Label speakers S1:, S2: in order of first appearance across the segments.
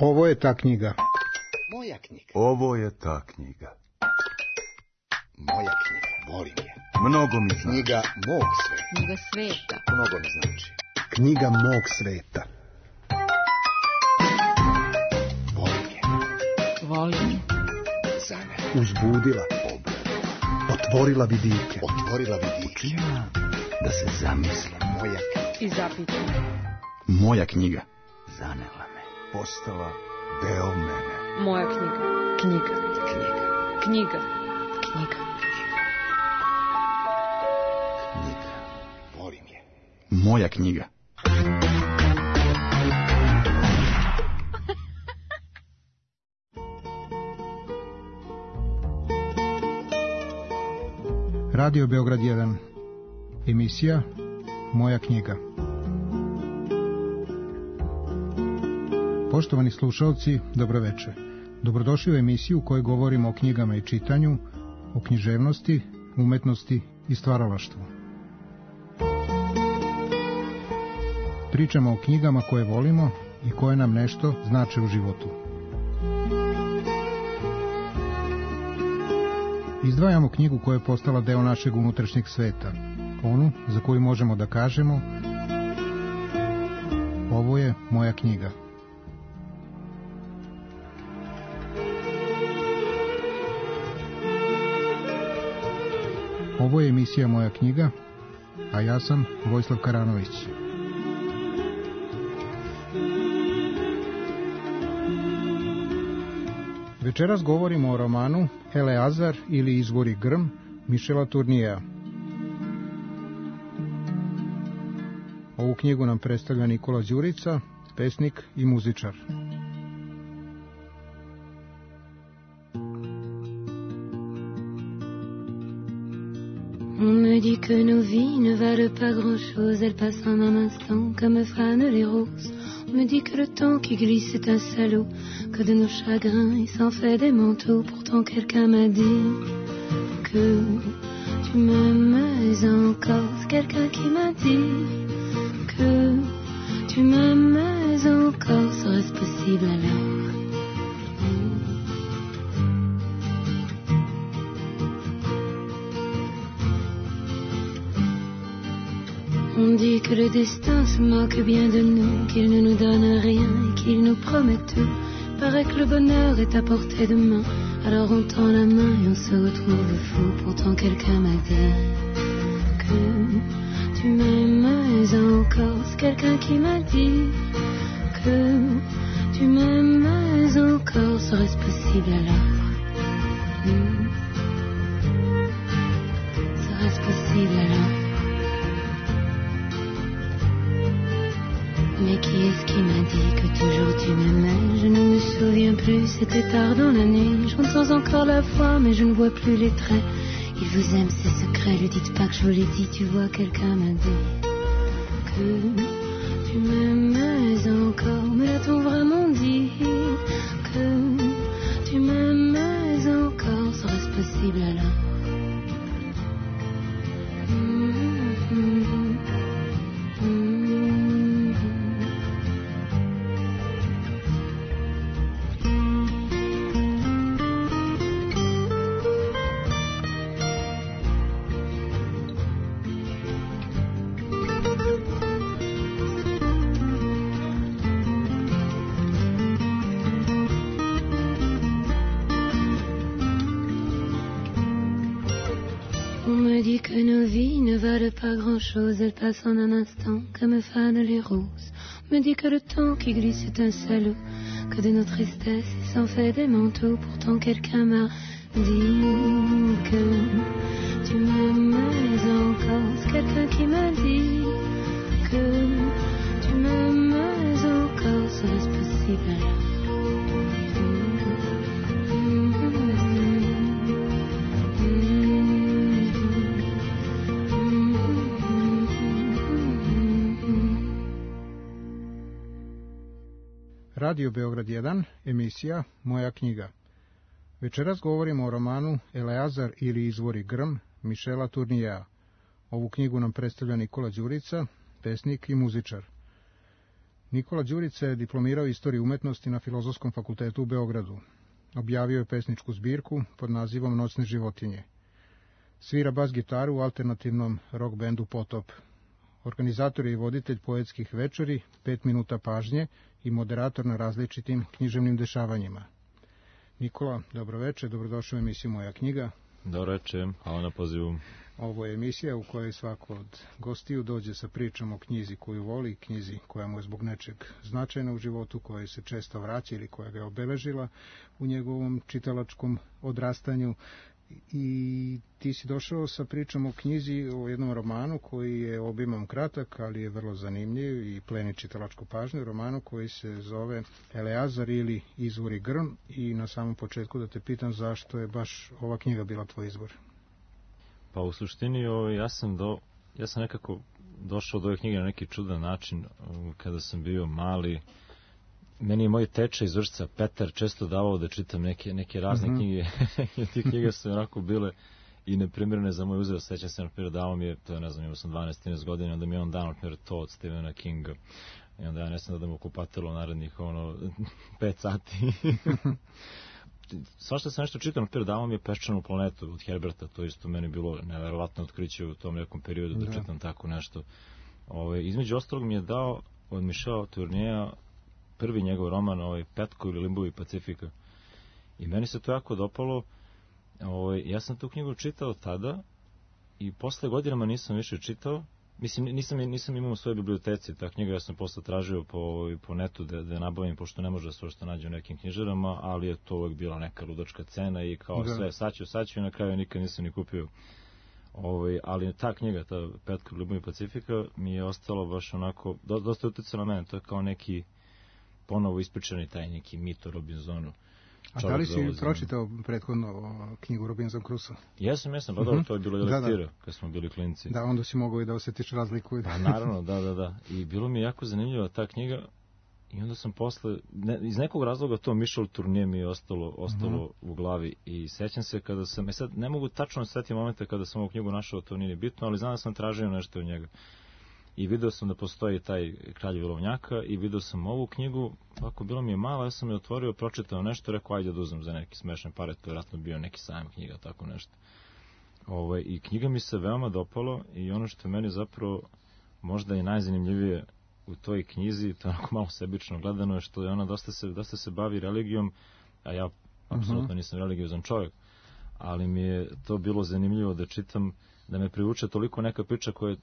S1: Ovo je ta knjiga.
S2: Moja knjiga.
S3: Ovo je ta knjiga.
S2: Moja knjiga. Volim je.
S3: Mnogo mi znači.
S2: Knjiga mog sveta.
S4: Knjiga sveta.
S2: Mnogo mi znači.
S1: Knjiga mog sveta.
S2: Volim je.
S4: Volim je.
S2: Za mene.
S1: Uzbudila. Otvorila vidike.
S2: Otvorila vidike.
S3: Učinila da se zamislim.
S2: Moja knjiga.
S4: I zapita.
S3: Moja knjiga. Zanela me. Postala deo mene.
S4: Moja knjiga. Knjiga.
S2: Knjiga.
S4: Knjiga. Knjiga.
S2: Knjiga. Volim je.
S3: Moja knjiga.
S1: Radio Beograd 1. Emisija Moja knjiga. Poštovani slušalci, dobroveče. Dobrodošli u emisiju u kojoj govorimo o knjigama i čitanju, o književnosti, umetnosti i stvaralaštvu. Pričamo o knjigama koje volimo i koje nam nešto znače u životu. Izdvajamo knjigu koja je postala deo našeg unutrašnjeg sveta, onu za koju možemo da kažemo: ovo je moja knjiga. Ovo je emisija Moja knjiga, a ja sam Vojislav Karanović. Večeras govorimo o romanu Eleazar ili Izvori grm Michela Tourneusa. Ovu knjigu nam predstavlja Nikola Đurica, pesnik i muzičar.
S5: On me dit que nos vies ne valent pas grand-chose, elles passent en un instant comme fanent les roses. On me dit que le temps qui glisse est un salaud, que de nos chagrins il s'en fait des manteaux. Pourtant quelqu'un m'a dit que tu m'aimes encore. C'est quelqu'un qui m'a dit que tu m'aimes encore. Serait-ce possible alors? On dit que le destin se moque bien de nous, qu'il ne nous donne rien et qu'il nous promet tout. Paraît que le bonheur est à portée de main, alors on tend la main et on se retrouve fou. Pourtant quelqu'un m'a dit que tu m'aimes encore. C'est quelqu'un qui m'a dit que tu m'aimes encore. Serait-ce possible alors? Serait-ce possible alors? Mais qui est-ce qui m'a dit que toujours tu m'aimais? Je ne me souviens plus, c'était tard dans la nuit. J'entends encore la voix, mais je ne vois plus les traits. Il vous aime, c'est secret, lui dites pas que je vous l'ai dit. Tu vois, quelqu'un m'a dit que tu m'aimais encore. Mais l'a-t-on vraiment dit que tu m'aimais encore? Serait-ce possible alors? Que nos vies ne valent pas grand-chose, elles passent en un instant comme fanent les roses. On me dit que le temps qui glisse est un salaud, que de nos tristesses il s'en fait des manteaux. Pourtant quelqu'un m'a dit que tu m'aimais encore. C'est quelqu'un qui m'a dit que tu m'aimais encore. Serait-ce possible alors?
S1: Radio Beograd 1, emisija Moja knjiga. Večeras govorimo o romanu Eleazar ili Izvori grm Michela Tourneusa. Ovu knjigu nam predstavlja Nikola Đurica, pesnik i muzičar. Nikola Đurica je diplomirao istoriju umetnosti na Filozofskom fakultetu u Beogradu. Objavio je pesničku zbirku pod nazivom Noćne životinje. Svira bas gitaru u alternativnom rock bendu Potop. Organizator je i voditelj poetskih večeri, 5 minuta pažnje i moderator na različitim književnim dešavanjima. Nikola, dobroveče, dobrodošao u emisiju Moja knjiga.
S6: Dobroveče, hvala na pozivu.
S1: Ovo je emisija u kojoj svako od gostiju dođe sa pričom o knjizi koju voli, knjizi koja mu je zbog nečeg značajna u životu, koja se često vraća ili koja ga je obeležila u njegovom čitalačkom odrastanju. I ti si došao sa pričom o knjizi, o jednom romanu koji je obimom kratak, ali je vrlo zanimljiv i pleni čitalačku pažnju, romanu koji se zove Eleazar ili Izvor i grm. I na samom početku da te pitam zašto je baš ova knjiga bila tvoj izbor.
S6: Pa u suštini ja sam nekako došao do ove knjige na neki čudan način kada sam bio mali. Meni je moj teča iz Vršca, Petar, često davao da čitam neke razne knjige. I te knjige su onako bile i neprimjerene za moj uzrast. Sećam se, na primjer, davao mi je, to je, ne znam, imao sam 12-13 godina, onda mi je on dao, na primjer, to od Stephena Kinga. I onda ja ne sam da mu kupatilo narednih, 5 sati. Svašta sam nešto čitao, na primjer, davao mi je Peščanu planetu od Herberta, to isto meni bilo neverovatno otkriće u tom nekom periodu da čitam tako nešto. Između ostalog mi je dao od Michela Tourneuxa prvi njegov roman, Petko ili Limbovi Pacifika. I meni se to jako dopalo. Ja sam tu knjigu čitao tada i posle godinama nisam više čitao. Mislim, nisam imao u svojoj biblioteci. Ta knjiga ja sam posle tražio po netu da nabavim, pošto ne može sve što nađe u nekim knjižarama, ali je to uvek bila neka ludačka cena i kao sve saću i na kraju nikad nisam ni kupio. Ali ta knjiga, ta Petko ili Limbovi Pacifika, mi je ostalo baš onako, dosta utjecalo na mene. To je kao neki ponovo ispričani taj neki mit o Robinsonu.
S1: A da li si pročitao prethodno knjigu Robinson Crusoe?
S6: Jesam, pa dobro, to je bilo i lektira kad smo bili klinci.
S1: Da, onda si mogao i da osjetiš razliku.
S6: Pa naravno, da. I bilo mi je jako zanimljiva ta knjiga i onda sam posle, iz nekog razloga to Michel Tourneur mi je ostalo u glavi i sećam se kada sam, sad ne mogu tačno setiti momente kada sam ovu knjigu našao, to nije bitno, ali znam da sam tražio nešto od njega. I video sam da postoji taj Kralj Vilovnjaka i video sam ovu knjigu, ovako bilo mi je malo, ja sam je otvorio, pročitao nešto, rekao ajde da uzmem za neki smešne pare, to je vjerojatno bio neki sajam knjiga, tako nešto. I knjiga mi se veoma dopalo i ono što je meni zapravo možda i najzanimljivije u toj knjizi, to je onako malo sebično gledano, je što je ona dosta se bavi religijom, a ja apsolutno nisam religiozan čovjek, ali mi je to bilo zanimljivo da čitam, da me privuče toliko neka priča koja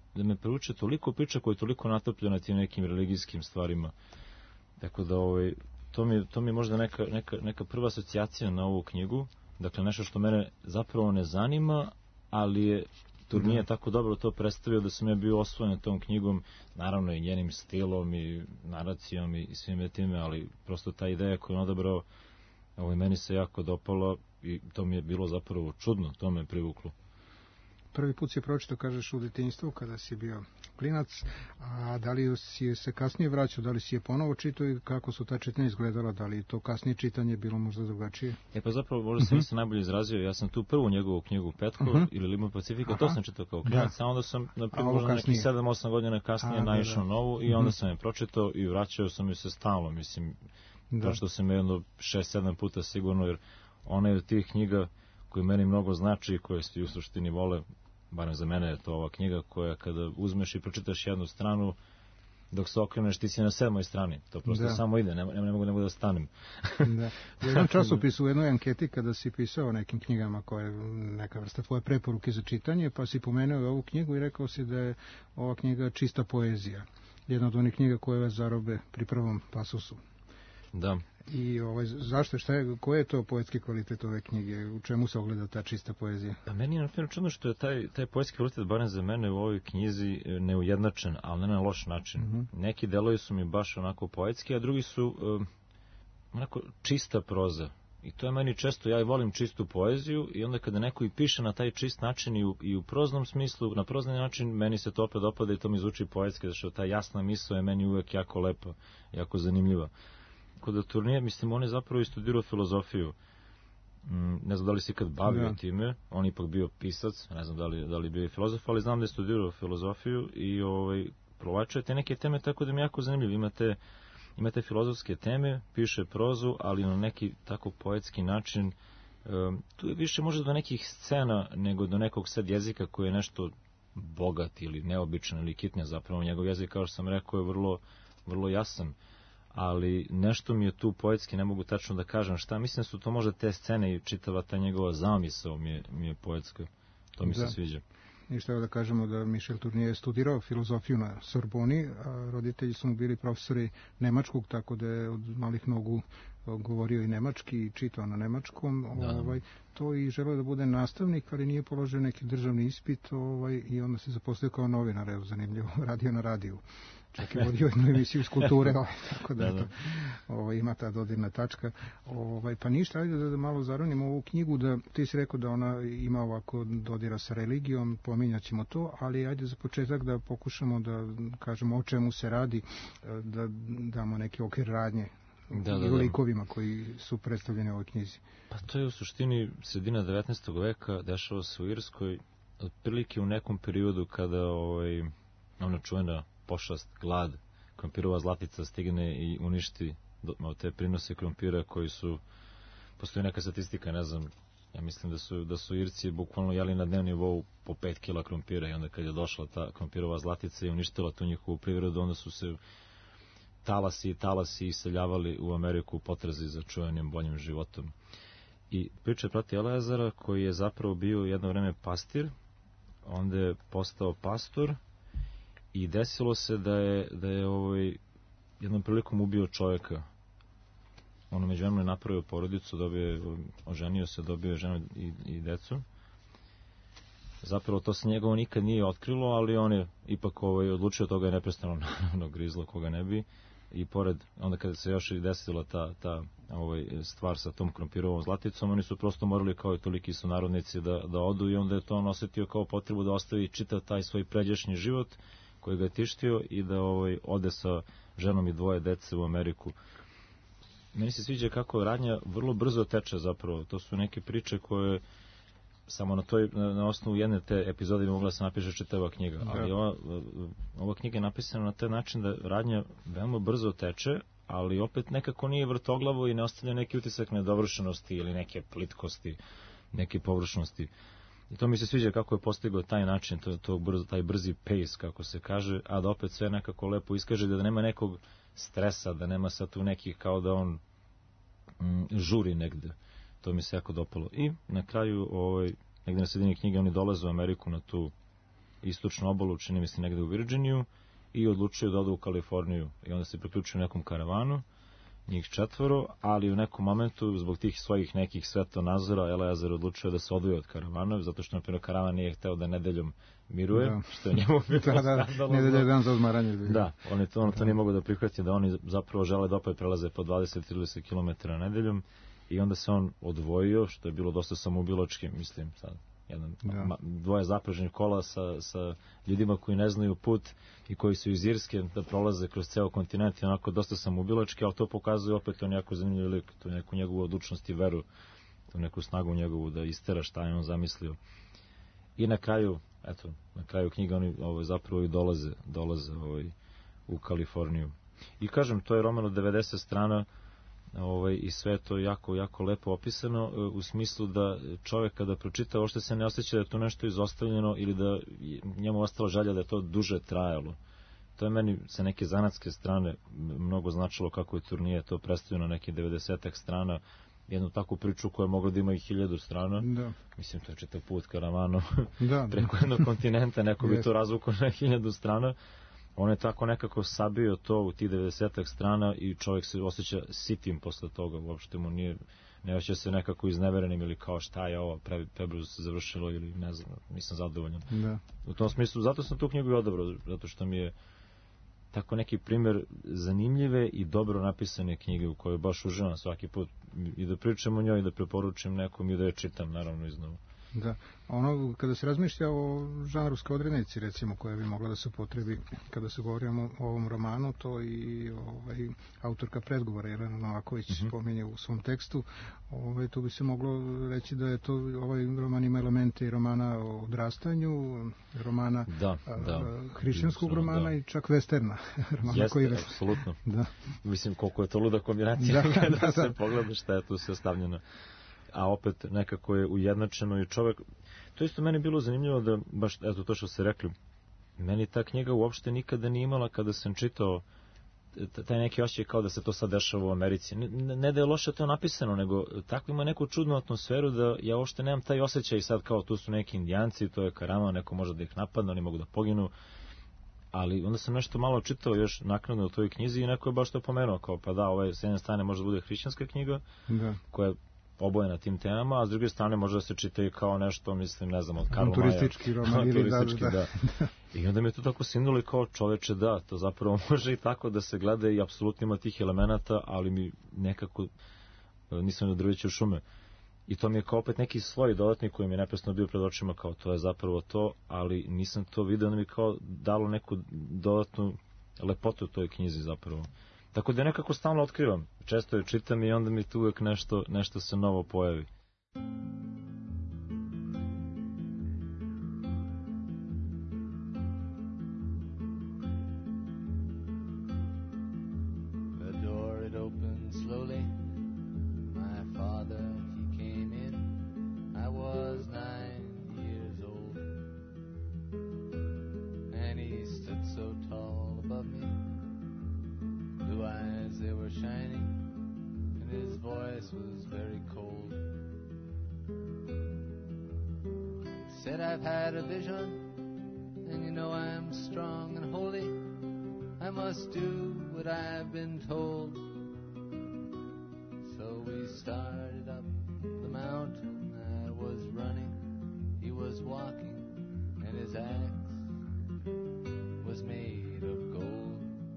S6: je toliko natopljena na tim nekim religijskim stvarima. Tako da to mi je možda neka prva asocijacija na ovu knjigu. Dakle, nešto što mene zapravo ne zanima, ali je Tourneur tako dobro to predstavio da sam ja bio osvojen tom knjigom, naravno i njenim stilom i naracijom i svime time, ali prosto ta ideja koju on odabrao, meni se jako dopalo i to mi je bilo zapravo čudno, to me je privuklo.
S1: Prvi put si pročitao, kažeš, u detinjstvu, kada si bio klinac, a da li si se kasnije vraćao, da li si je ponovo čitao i kako su ta čitanja izgledala, da li to kasnije čitanje bilo možda drugačije?
S6: Pa zapravo, možda sam se najbolje izrazio, ja sam tu prvu njegovu knjigu Petko ili Limbovi Pacifika, to sam čitao kao klinac, a onda sam, na primjer, možda nekih 7-8 godina kasnije naišao novu i onda sam je pročitao i vraćao sam ju se stalno, mislim, pročitao sam je jedno 6-7 puta sigurno, jer ona je od tih knjiga koje meni mnogo znači i koje svi u suštini vole. Barem za mene je to ova knjiga koja kada uzmeš i pročitaš jednu stranu, dok se okreneš ti si na 7. strani. To prosto samo ide, ne mogu da stanem.
S1: U jednom časopisu, u jednoj anketi kada si pisao o nekim knjigama koje neka vrsta tvoje preporuke za čitanje, pa si pomenuo ovu knjigu i rekao si da je ova knjiga čista poezija. Jedna od onih knjiga koje vas zarobe pri prvom pasusu.
S6: Da.
S1: I zašto, koji je to poetski kvalitet ove knjige? U čemu se ogleda ta čista poezija?
S6: A meni je na primjer čudno što je taj poetski kvalitet, barem za mene u ovoj knjizi, neujednačen, ali ne na loš način. Neki delovi su mi baš onako poetski, a drugi su onako čista proza. I to je meni često, ja i volim čistu poeziju i onda kada neko i piše na taj čist način i u proznom smislu, na prozni način, meni se to opet dopada i to mi zvuči poetski, zato što ta jasna misao je meni uvek jako lepa, jako zanimljiva. Kod Tourneur, mislim, on je zapravo i studirao filozofiju. Ne znam da li se ikad bavio time, on je ipak bio pisac, ne znam da li bio i filozof, ali znam da je studirao filozofiju i provlačuje te neke teme, tako da mi je jako zanimljivo. Imate filozofske teme, piše prozu, ali na neki tako poetski način. Tu je više možda do nekih scena nego do nekog sad jezika koji je nešto bogat ili neobičan ili kitnja. Zapravo njegov jezik, kao što sam rekao, je vrlo, vrlo jasan. Ali nešto mi je tu poetski, ne mogu tačno da kažem šta. Mislim da su to možda te scene i čitava ta njegova zamisao mi je poetska. To mi se sviđa.
S1: I što da kažemo da Michel Tournier je studirao filozofiju na Sorboni, a roditelji su mu bili profesori nemačkog, tako da je od malih nogu govorio i nemački i čitao na nemačkom. To i želeo da bude nastavnik, ali nije položio neki državni ispit i onda se zaposlio kao novinar, evo zanimljivo, radio na radiju. Čak i vodio jednu emisiju iz kulture, tako da ima ta dodirna tačka. Pa ništa, ajde da malo zaronimo ovu knjigu, da ti si rekao da ona ima ovako dodira sa religijom, pominjat ćemo to, ali ajde za početak da pokušamo da kažemo o čemu se radi, da damo neki okvir radnje i likovima koji su predstavljeni u ovoj knjizi.
S6: Pa to je u suštini sredina 19. veka, dešava se u Irskoj, otprilike u nekom periodu kada ona čuvena pošast, glad, krompirova zlatica stigne i uništi te prinose krompira koji su, postoji neka statistika, ne znam, ja mislim da su Irci bukvalno jeli na dnevnom nivou po 5 kila krompira i onda kad je došla ta krompirova zlatica i uništila tu njihovu privredu, onda su se talasi iseljavali u Ameriku u potrazi za čuvenim boljim životom. I priča proti Eleazara, koji je zapravo bio jedno vreme pastir, onda je postao pastor i desilo se da je jednom prilikom ubio čovjeka. On međuvremenu je napravio porodicu, oženio se, dobio ženu i decu. Zapravo to se njegovo nikad nije otkrilo, ali on je ipak odlučio, toga je neprestano naravno grizlo koga ne bi. I pored, onda kada se još i desila ta stvar sa tom krompirovom zlaticom, oni su prosto morali kao i toliki su narodnici da odu i onda je to on osetio kao potrebu da ostavi čitav taj svoj pređašnji život koji ga je tištio i da ode sa ženom i 2 dece u Ameriku. Meni se sviđa kako radnja vrlo brzo teče zapravo. To su neke priče koje samo na osnovu jedne te epizode bi mogla se napiše čitava knjiga. Ali ova knjiga je napisana na taj način da radnja veoma brzo teče, ali opet nekako nije vrtoglavo i ne ostavlja neki utisak nedovršenosti ili neke plitkosti, neke površnosti. I to mi se sviđa kako je postigao taj način, taj brzi pace, kako se kaže, a da opet sve nekako lepo iskaže, da nema nekog stresa, da nema sad tu nekih kao da on žuri negde. To mi se jako dopalo. I na kraju, negde na sredini knjige, oni dolaze u Ameriku na tu istočnu obalu, čini mi se negde u Virginiju, i odlučuju da odu u Kaliforniju. I onda se priključuju nekom karavanu, njih 4, ali u nekom momentu, zbog tih svojih nekih svetonazora, Eleazar odlučuje da se odvoji od karavana, zato što, na primjer, karavan nije hteo da nedeljom miruje, što je njemu bilo skandalozno.
S1: Nedelja je dan za odmaranje.
S6: Da, on to nije mogu da prihvati, da oni zapravo žele da opet prelaze po 20-30 km nedeljom, i onda se on odvojio, što je bilo dosta samoubilački, mislim, sad, 2 zapraženih kola sa ljudima koji ne znaju put i koji su iz Irske da prolaze kroz ceo kontinent, i onako dosta samoubilački, ali to pokazuje opet on jako zanimljiv lik, tu neku njegovu odlučnost i veru, tu neku snagu njegovu da istera šta je on zamislio. I na kraju knjiga oni zapravo i dolaze u Kaliforniju. I kažem, to je roman od 90 strana, i sve je to jako, jako lepo opisano, u smislu da čovjek kada pročita, uopšte se ne osjeća da je to nešto izostavljeno ili da njemu ostala želja da je to duže trajalo. To je meni sa neke zanatske strane mnogo značilo, kako je Tournier to predstavio na neke 90 strana, jednu takvu priču koja je mogla da ima i 1000 strana.
S1: Da.
S6: Mislim, to je čitav put karavanom preko jednog kontinenta, neko bi to razvukao na 1000 strana. On je tako nekako sabio to u tih 90 strana i čovjek se osjeća sitim posle toga, uopšte mu ne osjeća se nekako izneverenim ili kao šta je ovo, prebrzo se završilo ili ne znam, nisam zadovoljan. Da. U tom smislu, zato sam tu knjigu i odabrao, zato što mi je tako neki primjer zanimljive i dobro napisane knjige u kojoj baš uživam svaki put i da pričam o njoj i da preporučim nekom i da je čitam naravno iznova.
S1: Da, ono kada se razmišlja o žanrovskoj odrednici, recimo, koja bi mogla da se upotrebi kada se govori o ovom romanu, to i autorka predgovora Jelena Novaković spominje u svom tekstu, tu bi se moglo reći da je to, ovaj roman ima elemente i romana o odrastanju, romana hrišćanskog romana i čak westerna.
S6: Jeste, apsolutno. Da. Mislim, koliko je to luda kombinacija da se pogleda šta je tu sve stavljeno. A opet nekako je ujednačeno i čovek... To isto meni bilo zanimljivo da, baš eto to što ste rekli, meni ta knjiga uopšte nikada nije imala kada sam čitao taj neki osjećaj kao da se to sad dešava u Americi. Ne da je loše to napisano, nego tako ima neku čudnu atmosferu da ja uopšte nemam taj osjećaj sad kao tu su neki indijanci, to je karama, neko može da ih napadne, oni mogu da poginu. Ali onda sam nešto malo čitao još naknadno u toj knjizi i neko je baš to pomenuo, kao pa da, ovo je s jedne strane može da bude hrišćanska knjiga, koja je oboje na tim temama, a s druge strane može da se čita i kao nešto, mislim, ne znam, od Karla Maja.
S1: Turistički roman ili
S6: da. I onda mi je to tako sinulo kao čoveče, da, to zapravo može i tako da se gleda i apsolutno ima tih elemenata, ali mi nekako nisam drveće u šume. I to mi je kao opet neki sloj dodatni koji mi je neprestano bio pred očima, kao to je zapravo to, ali nisam to vidio, onda mi kao dalo neku dodatnu lepotu u toj knjizi zapravo. Tako da nekako stalno otkrivam. Često je čitam i onda mi tu uvek nešto se novo pojavi.
S7: Said I've had a vision, and you know I'm strong and holy. I must do what I've been told. So we started up the mountain. I was running, he was walking, and his axe was made of gold.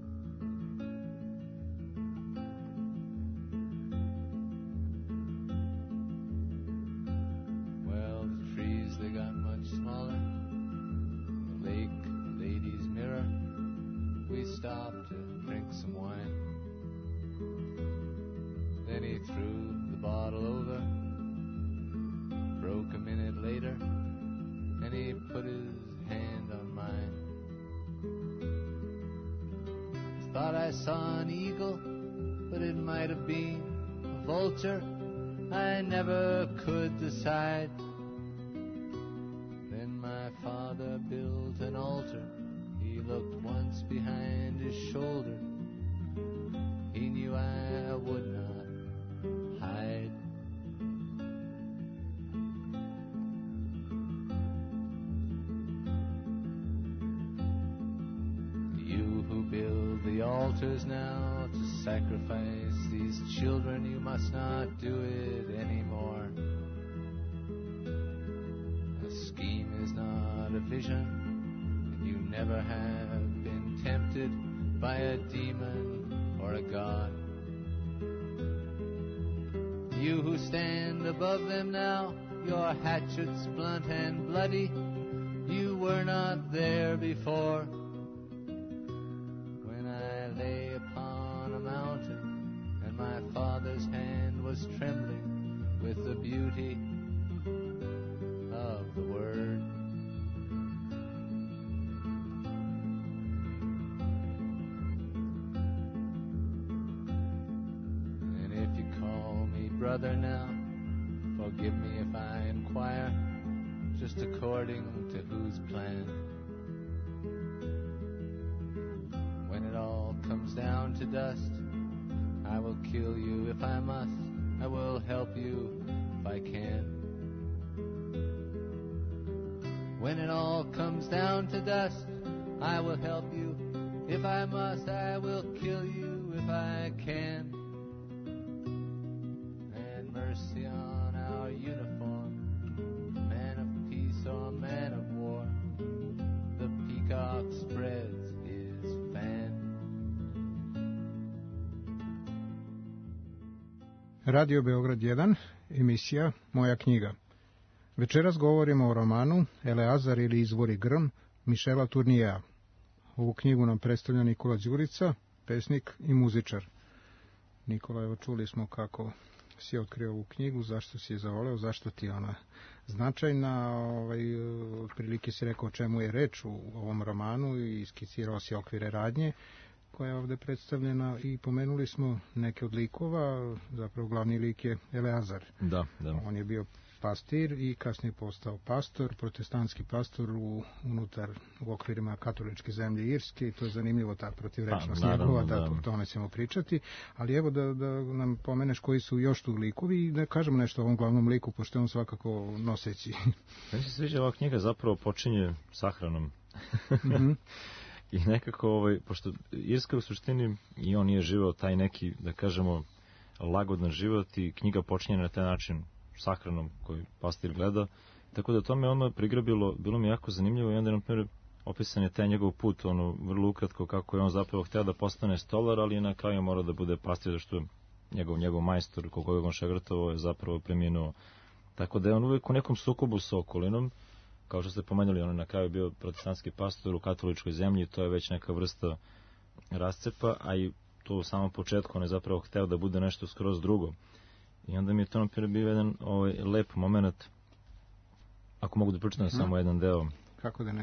S7: They got much smaller. The lake, the lady's mirror. We stopped to drink some wine. Then he threw the bottle over. Broke a minute later, and he put his hand on mine. Thought I saw an eagle, but it might have been a vulture. I never could decide. Father built an altar. He looked once behind his shoulder. He knew I would not hide. You who build the altars now to sacrifice these children, you must not do it anymore. A scheme is not a vision, and you never have been tempted by a demon or a god. You who stand above them now, your hatchets blunt and bloody, you were not there before. When I lay upon a mountain, and my father's hand was trembling with the beauty of the word. And if you call me brother now, forgive me if I inquire, just according to whose plan. When it all comes down to dust, I will kill you if I must, I will help you if I can. When it all comes down to dust, I will help you. If I must, I will kill you if I can. And mercy on our uniform, man of peace or man of war. The peacock spreads his fan.
S1: Radio Beograd 1, emisija Moja knjiga. Večeras govorimo o romanu Eleazar ili Izvori grm Mišela Turnijea. Ovu knjigu nam predstavlja Nikola Đurica, pesnik i muzičar. Nikola, evo čuli smo kako si otkrio ovu knjigu, zašto si je zavoleo, zašto ti je ona značajna, otprilike si rekao o čemu je reč u ovom romanu i skicirao si okvire radnje koja je ovde predstavljena i pomenuli smo neke od likova, zapravo glavni lik je Eleazar.
S6: Da.
S1: On je bio pastir i kasnije postao pastor, protestantski pastor unutar u okvirima katoličke zemlje Irske i to je zanimljivo, ta protivrečnost njegova, da o tome ćemo pričati, ali evo da nam pomeneš koji su još tu likovi i da kažemo nešto o ovom glavnom liku, pošto je on svakako noseći.
S6: Meni se sviđa, ova knjiga zapravo počinje sahranom. I nekako, pošto Irska u suštini i on nije živao taj neki, da kažemo, lagodan život i knjiga počinje na taj način sahranom koji pastir gleda, tako da to me odmah prigrabilo, bilo mi jako zanimljivo i onda na primjer opisan je taj njegov put, vrlo ukratko kako je on zapravo hteo da postane stolar, ali na kraju mora da bude pastir, zašto njegov majstor, koga je on šegrtovao, je zapravo preminuo. Tako da je on uvijek u nekom sukobu sa okolinom, kao što ste pomenuli, on je na kraju bio protestantski pastor u katoličkoj zemlji, to je već neka vrsta rascepa, a i to u samom početku on je zapravo hteo da bude nešto skroz drugo. I onda mi je to naprijed bio jedan lep moment, ako mogu da pročitam samo jedan deo.
S1: Kako da ne?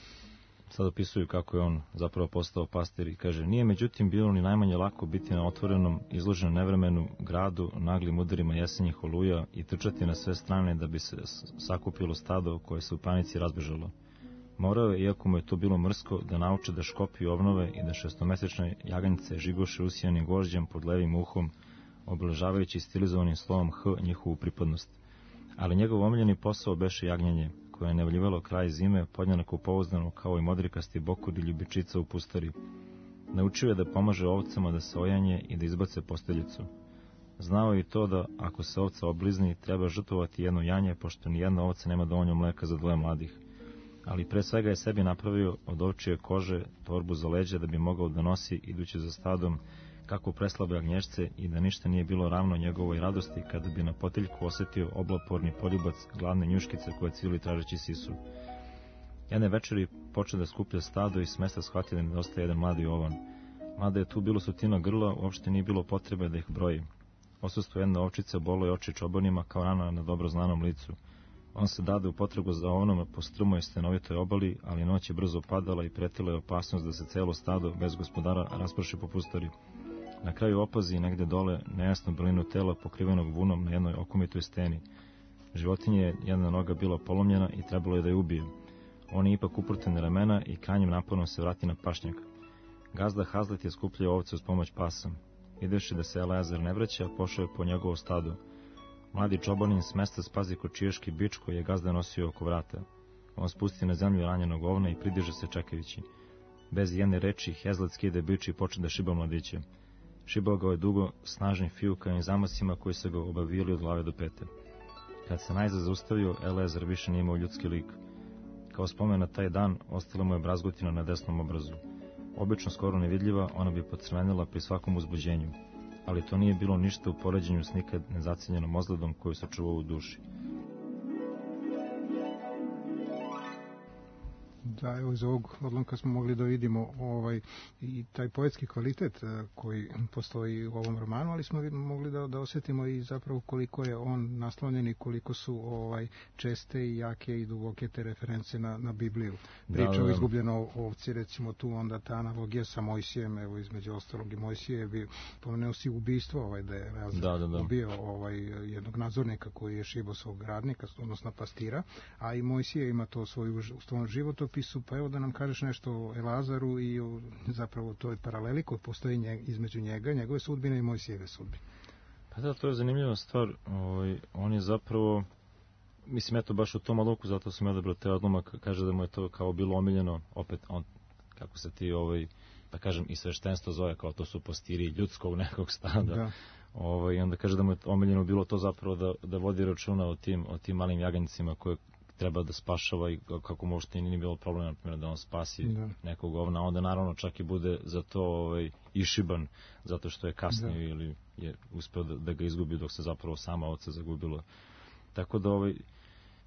S6: Sad opisuju kako je on zapravo postao pastir i kaže: nije međutim bilo ni najmanje lako biti na otvorenom, izloženom nevremenu gradu, naglim udarima jesenjih oluja i trčati na sve strane da bi se sakupilo stado koje se u panici razbežalo. Morao je, iako mu je to bilo mrsko, da nauči da škopi obnove i da šestomesečne jaganjice žigoše usijanim gvožđem pod levim uhom, obeležavajući stilizovanim slovom H njihovu pripadnost. Ali njegov omiljeni posao beše jagnjanje, koje je nevljivalo kraj zime, podjednako pouzdano kao i modrikasti bokur i ljubičica u pustari. Naučio je da pomaže ovcama da se ojanje i da izbace posteljicu. Znao je i to da, ako se ovca oblizni, treba žrtvovati jedno janje, pošto ni jedna ovca nema dovoljno mleka za 2 mladih. Ali pre svega je sebi napravio od ovčije kože torbu za leđa da bi mogao da nosi, idući za stadom, kako preslabe jagnješce i da ništa nije bilo ravno njegovoj radosti kada bi na potiljku osetio oblaporni poljubac gladne njuškice koje cvili tražeći sisu. Jedne večeri počeo da skuplja stado i s mesta shvatio da nedostaje jedan mladi ovan. Mada je tu bilo sutina grla, uopšte nije bilo potrebe da ih broji. Osustvo jedne ovčice bolo je oči čobanima kao rana na dobro znanom licu. On se dade u potragu za ovnom po strumoj stenovitoj obali, ali noć je brzo padala i pretila je opasnost da se celo stado bez gospodara rasprši po pustari. Na kraju opazi negde dole nejasnu belinu tela pokrivenog vunom na jednoj okomitoj steni. Životinje je jedna noga bila polomljena i trebalo je da je ubije. On je ipak uprten ramena i krajnjim naporom se vrati na pašnjak. Gazda Hazlet je skupljao ovce uz pomoć pasa. Videvši da se Eleazar ne vraća, pošao je po njegovo stado. Mladi čobanin s mesta spazi kočijaški bič koji je gazda nosio oko vrata. On spusti na zemlju ranjenog ovna i pridiže se čekajući. Bez jedne reči, Hazlet skide bič i počne da šiba mladiće. Šibao ga je dugo, snažnim fijukavim zamacima koji se ga obavijali od glave do pete. Kad se najzad zaustavio, Eleazar više nije imao ljudski lik. Kao spomen na taj dan, ostala mu je brazgotina na desnom obrazu. Obično skoro nevidljiva, ona bi pocrvenila pri svakom uzbuđenju, ali to nije bilo ništa u poređenju s nikad nezacijenjenom ozledom koju se čuvao u duši.
S1: Da, evo iz ovog odlomka smo mogli da vidimo i taj poetski kvalitet koji postoji u ovom romanu, ali smo mogli da osjetimo i zapravo koliko je on naslonjen i koliko su česte i jake i duboke te reference na Bibliju. Priča o izgubljenoj ovci, recimo tu onda ta analogija sa Mojsijem, evo između ostalog i Mojsije je bio, pomenuo si ubistvo, da je ubio jednog nadzornika koji je šibao svog radnika, odnosno pastira, a i Mojsije ima to svoju životopisu, pa evo da nam kažeš nešto o Eleazaru i o zapravo toj paraleli koja postoji između njegove sudbine i Mojsijeve sudbine.
S6: Pa da, to je zanimljiva stvar. On je zapravo, mislim, eto baš u tom odlomku, zato sam odabrao te odlomak, kaže da mu je to kao bilo omiljeno, opet on, kako se ti, da kažem, i sveštenstvo zove, kao to su pastiri ljudskog nekog stada. Da. I onda kaže da mu je omiljeno bilo to zapravo da vodi računa o tim malim jaganjicima koje treba da spašava i kako možete nije bilo problem, na primjer, da on spasi nekog ovna, onda naravno čak i bude za to išiban, zato što je kasnio ili je uspeo da ga izgubi dok se zapravo sama ovca zagubila. Tako da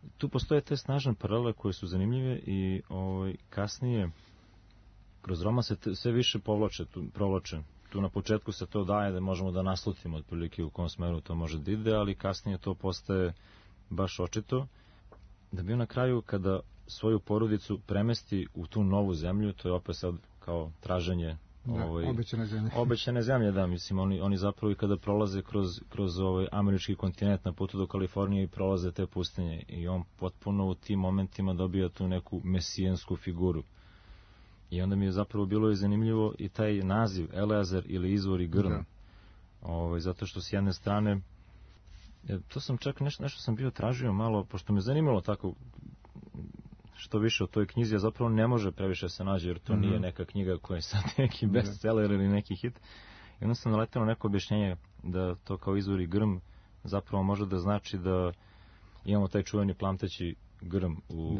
S6: tu postoje te snažne paralele koje su zanimljive i kasnije kroz roman se sve više provlače. Tu na početku se to daje da možemo da naslutimo otprilike u kom smeru to može da ide, ali kasnije to postaje baš očito. Da bi on na kraju, kada svoju porodicu premesti u tu novu zemlju, to je opet sad kao traženje obećane zemlje, da, mislim, oni zapravo i kada prolaze kroz američki kontinent na putu do Kalifornije i prolaze te pustinje i on potpuno u tim momentima dobija tu neku mesijansku figuru. I onda mi je zapravo bilo i zanimljivo i taj naziv Eleazar ili izvor i grm. Zato što s jedne strane, to sam čak nešto sam bio tražio malo, pošto me zanimalo tako što više o toj knjizi, a zapravo ne može previše se nađe, jer to nije neka knjiga koja je sad neki bestseller ili neki hit. I onda sam naletao na neko objašnjenje da to kao izvor i grm zapravo može da znači da imamo taj čuveni plamteći grm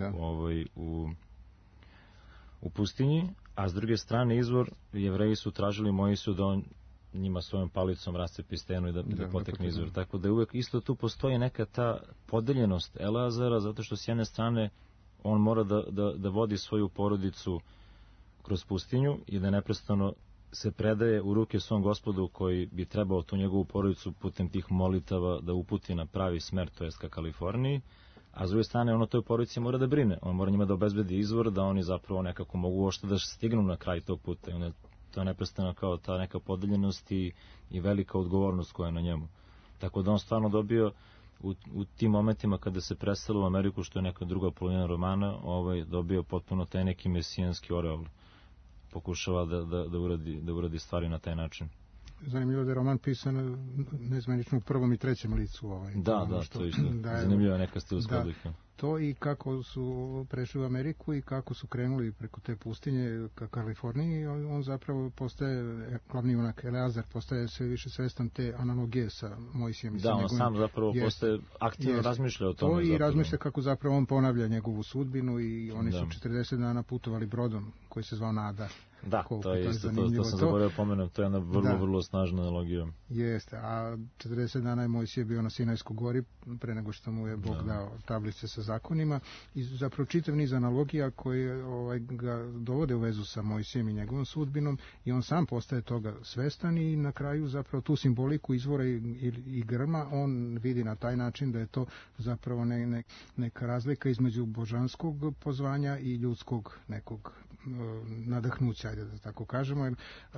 S6: u pustinji, a s druge strane izvor, Jevreji su tražili Moisu da on njima svojom palicom rascepi stenu i da potekne izvor. Tako da uvek isto tu postoji neka ta podeljenost Eleazara, zato što s jedne strane on mora da vodi svoju porodicu kroz pustinju i da neprestano se predaje u ruke svom Gospodu koji bi trebao tu njegovu porodicu putem tih molitava da uputi na pravi smer, to jest ka Kaliforniji, a s druge strane on o toj porodici mora da brine. On mora njima da obezbedi izvor, da oni zapravo nekako mogu uopšte da stignu na kraj tog puta. I onda to je neprestano kao ta neka podeljenost i velika odgovornost koja je na njemu. Tako da on stvarno dobio u tim momentima kada se preselo u Ameriku, što je neka druga polovina romana, dobio potpuno taj neki mesijanski oreol. Pokušava da uradi stvari na taj način.
S1: Zanimljivo da je roman pisan nezmenično u prvom i trećem licu.
S6: To isto. Zanimljiva je neka stilska odlika.
S1: To i kako su prešli u Ameriku i kako su krenuli preko te pustinje ka Kaliforniji, on zapravo postaje, glavni junak Eleazar, postaje sve više svestan te analogije sa Mojsijem.
S6: Da, on sam zapravo postaje aktivno razmišlja o tome.
S1: To i razmišlja kako zapravo on ponavlja njegovu sudbinu i oni su 40 dana putovali brodom koji se zvao Nada.
S6: Da, to je isto, to sam zaboravio pomenuti, to je jedna vrlo snažna analogija.
S1: Jeste, a 40 dana je Mojsije bio na Sinajskoj gori pre nego što mu je Bog dao tablice sa zakonima i zapravo čitav niz analogija koje ga dovode u vezu sa Mojsijem i njegovom sudbinom i on sam postaje toga svestan i na kraju zapravo tu simboliku izvora i grma on vidi na taj način da je to zapravo neka razlika između božanskog pozvanja i ljudskog nekog nadahnuća, ajde da tako kažemo,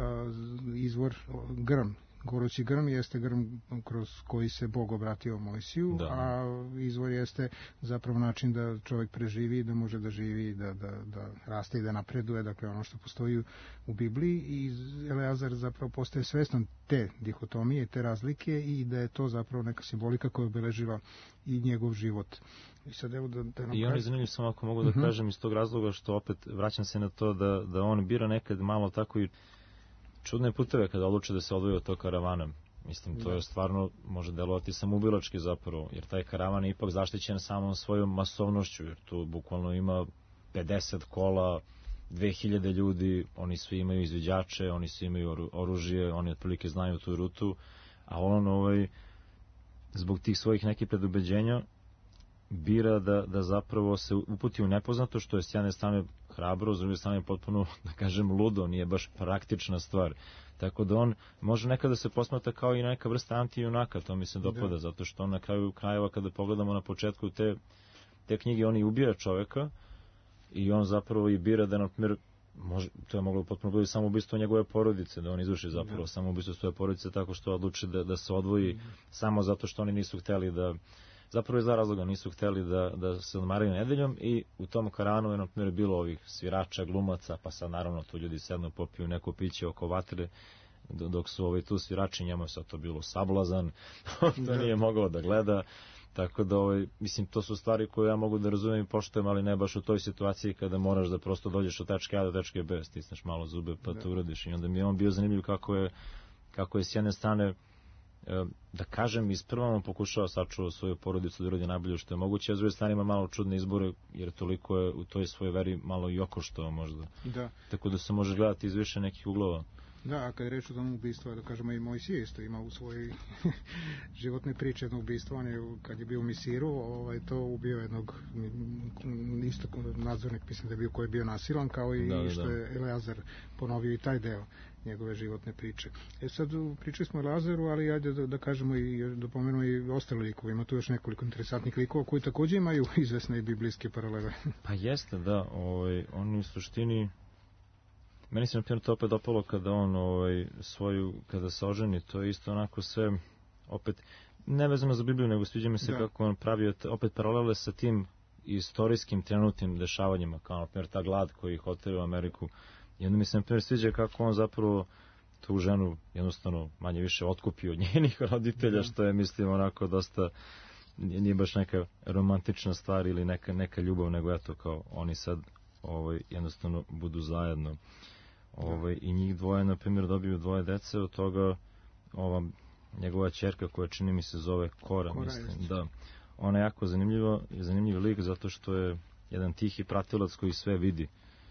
S1: izvor grm. Gorući grm jeste grm kroz koji se Bog obratio Mojsiju, a izvor jeste zapravo način da čovjek preživi, da može da živi, da raste i da napreduje, dakle ono što postoji u Bibliji i Eleazar zapravo postaje svestan te dihotomije, te razlike i da je to zapravo neka simbolika koja obeleživa i njegov život. I sad evo
S6: I on je zanimljiv, samo ako mogu da kažem, iz tog razloga što opet vraćam se na to da on bira nekad malo tako i čudne puteve kada odluče da se odvoji od tog karavana. Mislim, to je stvarno, može delovati samoubilački zapravo, jer taj karavan je ipak zaštićen samom svojom masovnošću, jer tu bukvalno ima 50 kola, 2000 ljudi, oni svi imaju izviđače, oni svi imaju oružje, oni otprilike znaju tu rutu, a on zbog tih svojih nekih predubeđenja bira da zapravo se uputi u nepoznato, što je s jedne strane hrabro, s druge strane potpuno, da kažem, ludo, nije baš praktična stvar. Tako da on može nekada se posmatra kao i neka vrsta antijunaka, to mi se dopada, zato što on na kraju krajeva, kada pogledamo na početku te knjige, on i ubija čoveka i on zapravo i bira da, na primjer, to je moglo potpuno biti samoubistvo njegove porodice, da on izvrši zapravo samoubistvo svoje porodice tako što odluči da se odvoji samo zato što oni nisu hteli da, zapravo iz dva razloga nisu hteli da se odmaraju nedeljom i u tom karavanu je na primjer bilo ovih svirača, glumaca, pa sad naravno tu ljudi sedno popiju neko piće oko vatre dok su tu svirači, njemu je sad to bilo sablazan, to nije mogao da gleda. Tako da, mislim, to su stvari koje ja mogu da razumijem i poštujem, ali ne baš u toj situaciji kada moraš da prosto dođeš od tačke A do tačke B, stisneš malo zube pa to uradiš. I onda mi je on bio zanimljiv kako je s jedne strane, da kažem, isprva on pokušao sačuvati svoju porodicu da uradi najbolje što je moguće, a s druge strane ima malo čudne izbore, jer toliko je u toj svojoj veri malo i okoštao možda. Tako da se može gledati iz više nekih uglova.
S1: Da, a kad je reč o tom ubistvu, da kažemo i Mojsije isto ima u svojoj životnoj priči jedno ubistvo, on je, kad je bio u Misiru, to ubio jednog isto nadzornik, mislim da je bio, koji je bio nasilan, kao i što je Eleazar ponovio i taj deo njegove životne priče. Sad pričali smo o Eleazaru, ali ajde da kažemo i da pomenemo i ostale likove. Ima tu još nekoliko interesantnih likova koji takođe imaju izvesne i biblijske paralele.
S6: Pa jeste, da. Oni u suštini... Meni se na primjer to opet dopalo kada on kada se oženi, to je isto onako sve, opet, ne vezano za Bibliju, nego sviđa mi se kako on pravio opet paralele sa tim istorijskim trenutnim dešavanjima, kao na primjer ta glad koji ih oterao u Ameriku. I onda mi se na primjer sviđa kako on zapravo tu ženu jednostavno manje više otkupio od njenih roditelja, što je, mislim, onako dosta, nije baš neka romantična stvar ili neka ljubav, nego eto kao oni sad jednostavno budu zajedno. I njih dvoje, na primjer, dobiju dvoje dece, od toga njegova ćerka koja čini mi se zove Kora, mislim, da. Ona je jako zanimljiv lik zato što je jedan tihi pratilac koji sve vidi.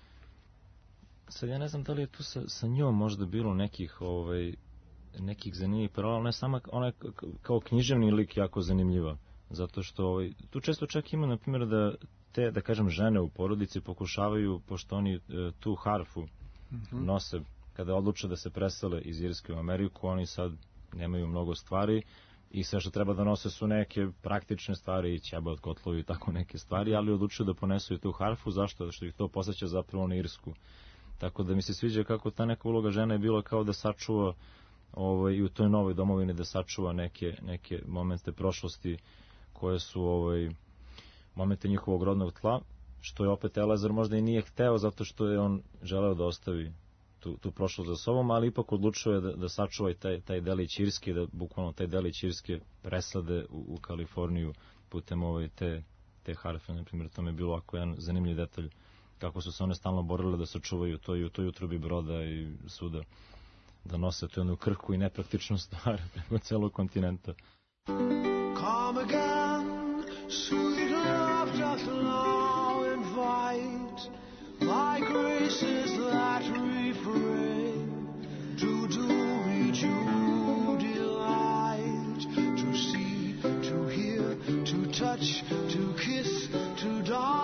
S6: Sad ja ne znam da li je tu sa njom možda bilo nekih zanimljivih paralela, ona je sama, ona je kao književni lik jako zanimljiva, zato što tu često čak ima, na primjer, da kažem, žene u porodici pokušavaju, pošto oni tu harfu nose, kada odluče da se presele iz Irske u Ameriku, oni sad nemaju mnogo stvari i sve što treba da nose su neke praktične stvari i ćeba od kotlovi i tako neke stvari, ali odlučuju da ponesu i tu harfu. Zašto? Što ih to posjeća zapravo na Irsku. Tako da mi se sviđa kako ta neka uloga žena je bila kao da sačuva i u toj novoj domovini da sačuva neke momente prošlosti koje su momente njihovog rodnog tla, što je opet Eleazar možda i nije hteo zato što je on želeo da ostavi tu prošlost za sobom, ali ipak odlučuje da sačuva i taj delić Irske, da bukvalno taj delić Irske presade u Kaliforniju putem te harfe, na primjer. To mi je bilo ovako jedan zanimljiv detalj, kako su se one stalno borile da sačuvaju to i u toj utrubi broda i svuda, da nose tu jednu krhku i nepraktičnu stvar preko celog kontinenta.
S8: Come again, sweet love doth now invite thy graces that refrain to do me due delight, to see, to hear, to touch, to kiss, to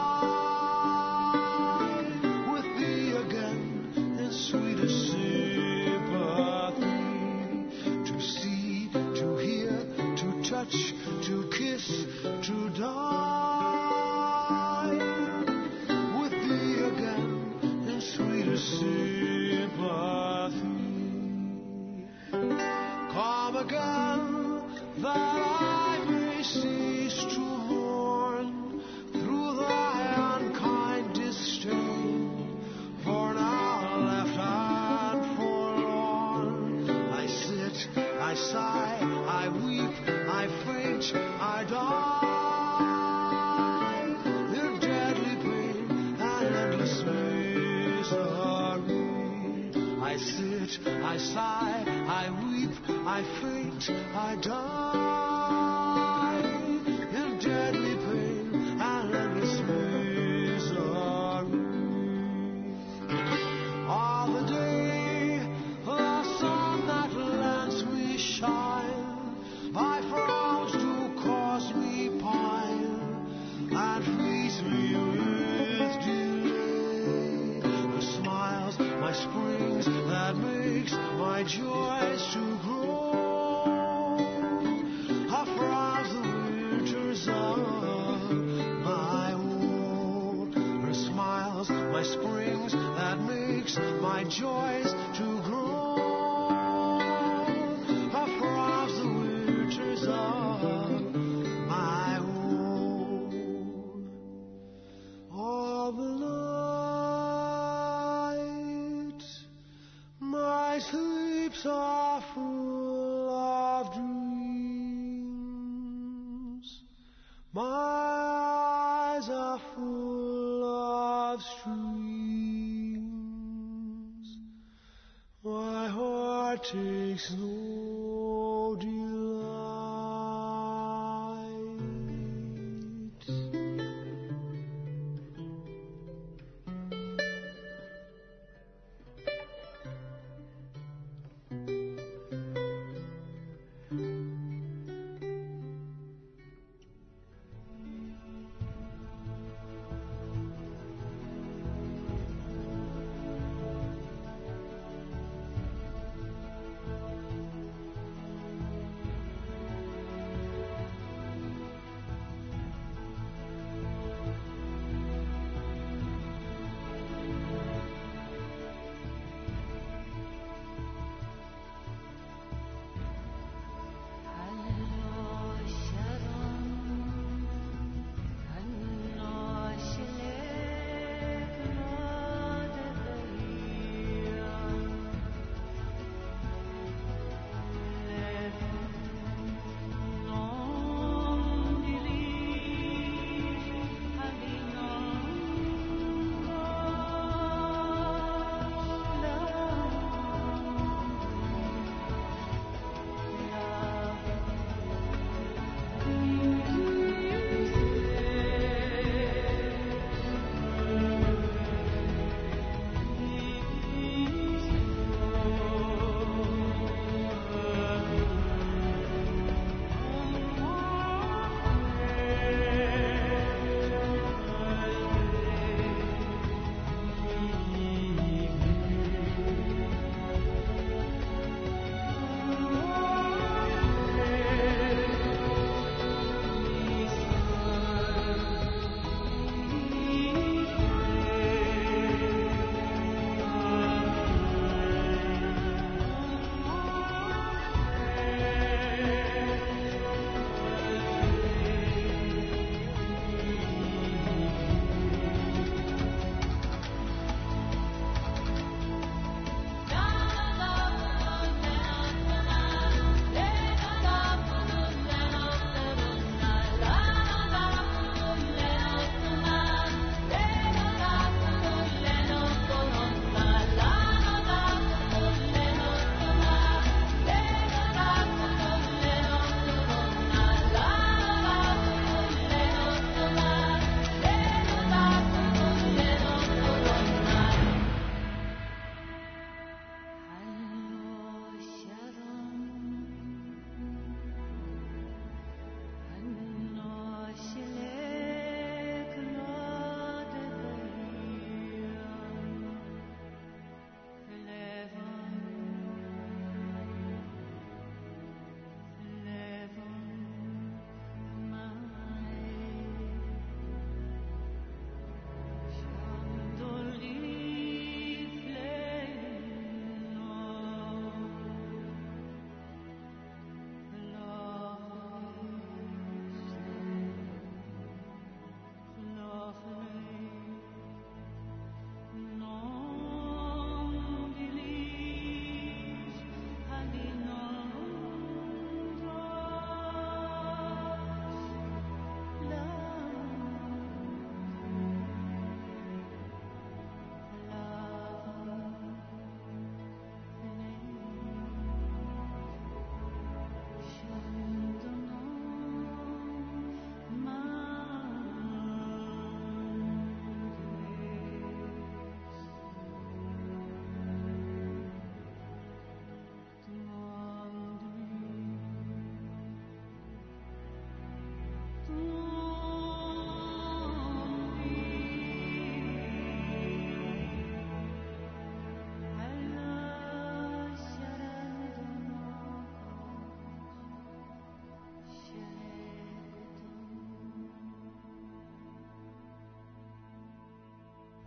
S8: die with thee again in sweetest sympathy, to see, to hear, to touch, to kiss, to die with thee again in sweetest sympathy. Come again that I may cease to mourn through thy unkind disdain, for now left and forlorn I sit, I sigh, I weep, I faint, I die in deadly pain and endless misery. I sit, I sigh, I weep, I faint, I die in deadly pain and endless misery. All the day, the sun that lends me shine, thy frowns do cause me pine, and feast me with delay. The smiles, my springs, that makes my joys to grow, are frowns the winters of my woe. Her smiles, my springs, that makes my joys to grow, are frowns the winters of my woe. All the night my sleeps are full of dreams, my eyes are full of streams, my heart takes no delight.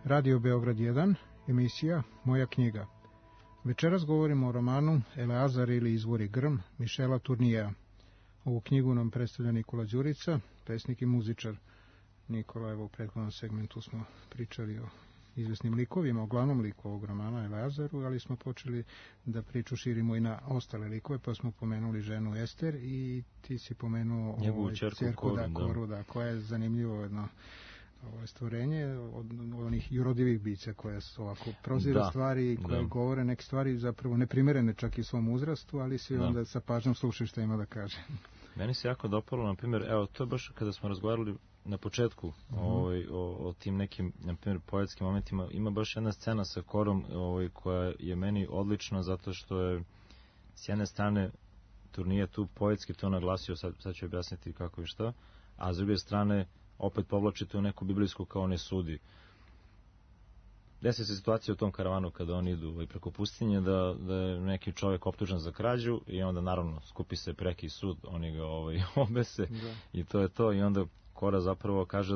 S1: Radio Beograd 1, emisija Moja knjiga. Večeras govorimo o romanu Eleazar ili Izvori grm Mišela Turnijeja. Ovu knjigu nam predstavlja Nikola Đurica, pesnik i muzičar. Nikola, evo u prethodnom segmentu smo pričali o izvesnim likovima, o glavnom liku ovog romana Eleazaru, ali smo počeli da priču širimo i na ostale likove, pa smo pomenuli ženu Ester i ti si pomenuo
S6: njegovu ćerku
S1: Koru, koja je zanimljivo jedno ovo stvorenje od onih jurodivih bića koja su ovako prozira stvari i koje govore neke stvari zapravo neprimerene čak i svom uzrastu, ali si onda sa pažnjom slušaš šta ima da kaže.
S6: Meni se jako dopalo, na primjer, evo, to je baš kada smo razgovarali na početku o tim nekim, na primjer, poetskim momentima, ima baš jedna scena sa Korom koja je meni odlična zato što je s jedne strane Turnije tu poetski to naglasio, sad ću objasniti kako i šta, a s druge strane opet povlačite u neku biblijsku kao ne sudi. Desi se situacija u tom karavanu kada oni idu preko pustinje da je neki čovjek optužen za krađu i onda naravno skupi se preki sud, oni ga obese i to je to i onda Kora zapravo kaže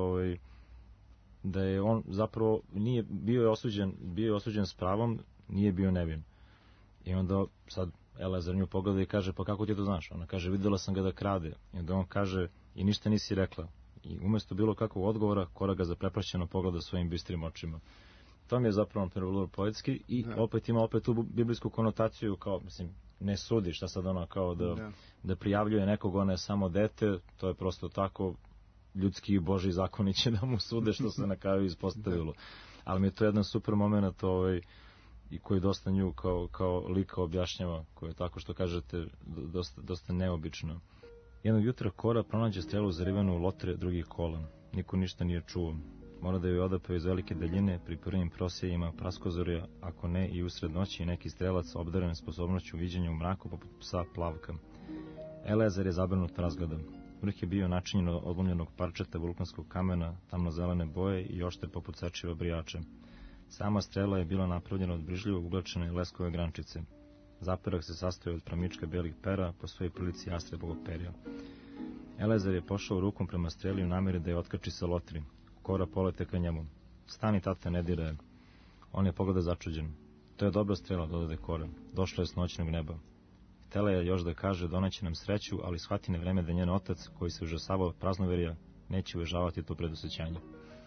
S6: da je on zapravo bio je osuđen s pravom, nije bio nevin. I onda sad Eleazar nju pogleda i kaže pa kako ti to znaš? Ona kaže vidjela sam ga da krade. I onda on kaže i ništa nisi rekla. I umjesto bilo kakvog odgovora, Kora ga zaprepašćeno pogleda svojim bistrim očima. To mi je zapravo vrlo poetski i opet ima tu biblijsku konotaciju kao, mislim, ne sudi, šta sad ono kao da prijavljuje nekog, ona je samo dete, to je prosto tako, ljudski i božji zakoni će da mu sude što se na kraju ispostavilo. Ali mi je to jedan super moment i koji dosta nju kao lika objašnjava, koji je tako što kažete dosta neobično. Jednog jutra Kora pronađe strelu zarivenu u lotre drugih kola. Niko ništa nije čuo. Mora da joj odapeo iz velike daljine pri prvim prosjejima praskozorja, ako ne i usred noći neki strelac obdaren sposobnošću viđenja u mraku poput psa Plavka. Eleazar je zabrinut razgledom. Vrh je bio načinjen od odlomljenog parčeta vulkanskog kamena, tamno-zelene boje i oštre poput sečiva brijača. Sama strela je bila napravljena od brižljivo uglačene leskove grančice. Zaperak se sastoji od pramička belih pera, po svojoj prilici jastrebovog perja. Eleazar je pošao rukom prema streli u namjeri da je otkači sa lotri. Kora polete ka njemu. Stani, tate, ne diraj. On je pogleda začuđen. To je dobra strela, dodade Kora. Došla je s noćnog neba. Htela je još da kaže doneće nam sreću, ali shvati na vreme da njen otac, koji se užasavao praznoverja, neće uvažavati to predosećanje.